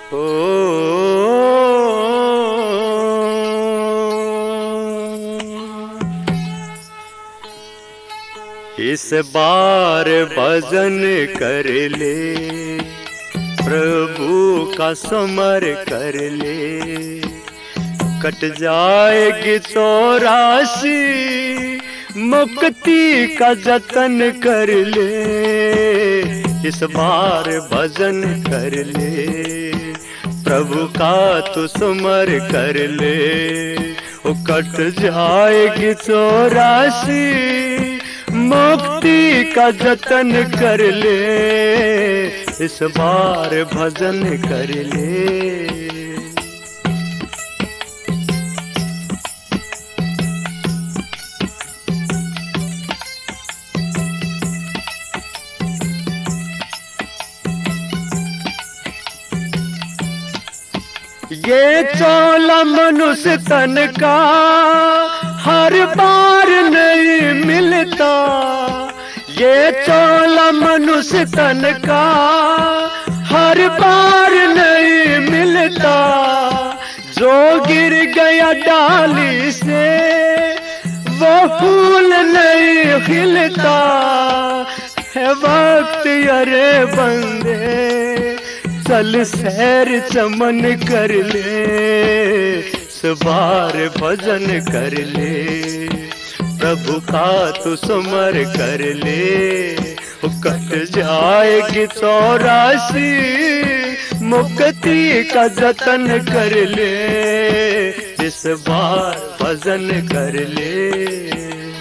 ओ इस बार भजन कर ले, प्रभु का समर कर ले, कट जाएगी 84 मुक्ति का जतन कर ले। इस बार भजन कर ले, प्रभु का तू सुमर कर ले, वो कट जाएगी 84 मुक्ति का जतन कर ले। इस बार भजन कर ले। ये चोला मनुष्य तन का हर बार नहीं मिलता, ये चोला मनुष्य तन का हर बार नहीं मिलता। जो गिर गया डाली से वो फूल नहीं खिलता है। वक्त अरे बंदे चल सैर चमन कर ले, सवार भजन कर ले, प्रभु का तू सुमर कर ले। कट जाएगी 84 मुक्ति का जतन कर ले। इस बार भजन कर ले।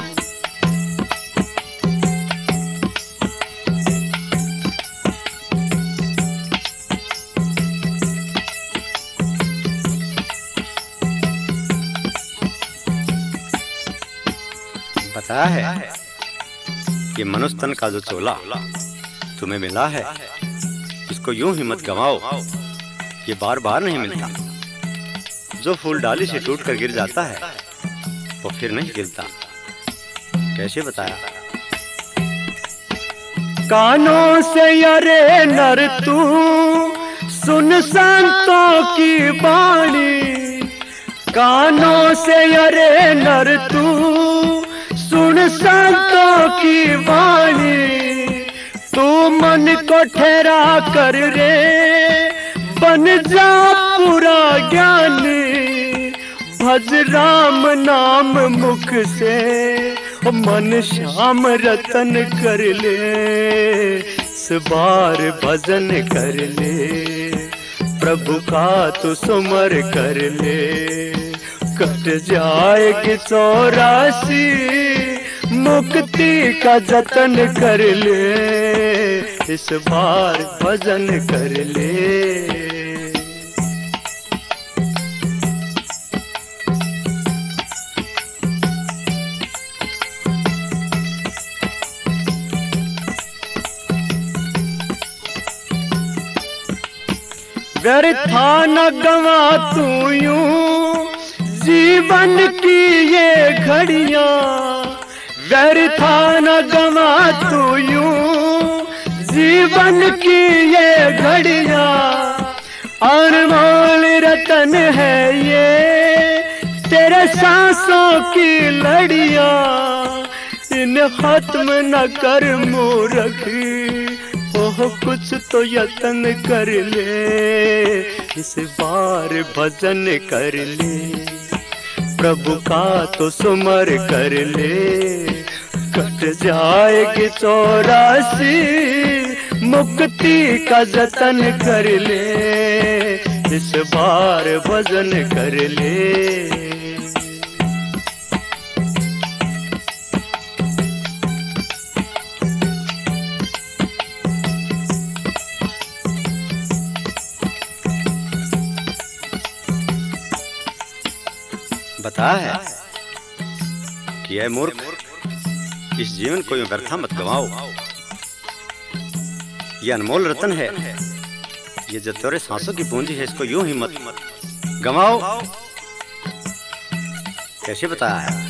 बताया है कि मनुष्य तन का जो चोला तुम्हें मिला है, इसको यूं ही मत गवाओ, ये बार बार नहीं मिलता। जो फूल डाली से टूट कर गिर जाता है वो फिर नहीं गिरता। कैसे बताया? कानों से अरे नर तू सुन संतों की वाणी, कानों से अरे नर तू सुन संतों की वाणी। तू मन को ठहरा कर रे बन जा पूरा ज्ञानी। भज राम नाम मुख से मन श्याम रतन कर ले। इस बार भजन कर ले, प्रभु का तू सुमर कर ले। कट जाएगी 84 मुक्ति का जतन कर ले। इस बार भजन कर ले। व्यर्था न गवा तू यूं जीवन की ये घड़ियां, व्यर्था न गवा तू यूं जीवन की ये घड़ियां। अनमोल रतन है ये तेरे सांसों की लड़ियां। इन खत्म न कर मूर्ख, ओह कुछ तो यतन कर ले। इस बार भजन कर ले, प्रभु का तो सुमर कर ले। कट जाएगी 84 मुक्ति का जतन कर ले। इस बार भजन कर ले। बताया है कि ऐ मूर्ख, इस जीवन को यूं व्यर्था मत गवाओ। ये अनमोल रतन है, ये जो तेरे सांसों की पूंजी है, इसको यूं ही मत गवाओ। कैसे बताया है?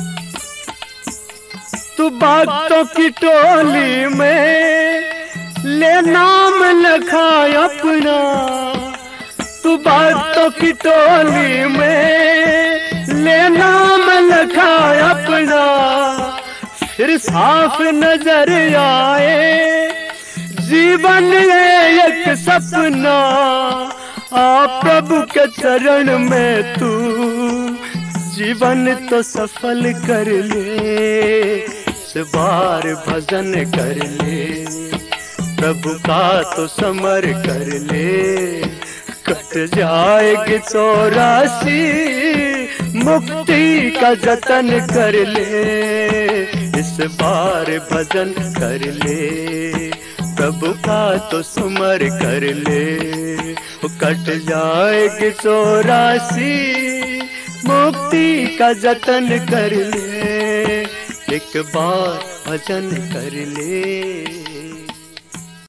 तू बातों की टोली में ले नाम लिखा अपना तू बातों की टोली में, ले नाम लिखा अपना फिर साफ नजर आए जीवन एक सपना। आ प्रभु के चरण में तू जीवन तो सफल कर ले, इस बार भजन कर ले, प्रभु का तो समर कर ले। कट जाएगी 84 मुक्ति का जतन कर ले, इस बार भजन कर ले, प्रभु का तो सुमर कर ले। कट जाएगी 84 मुक्ति का जतन कर ले, एक बार भजन कर ले।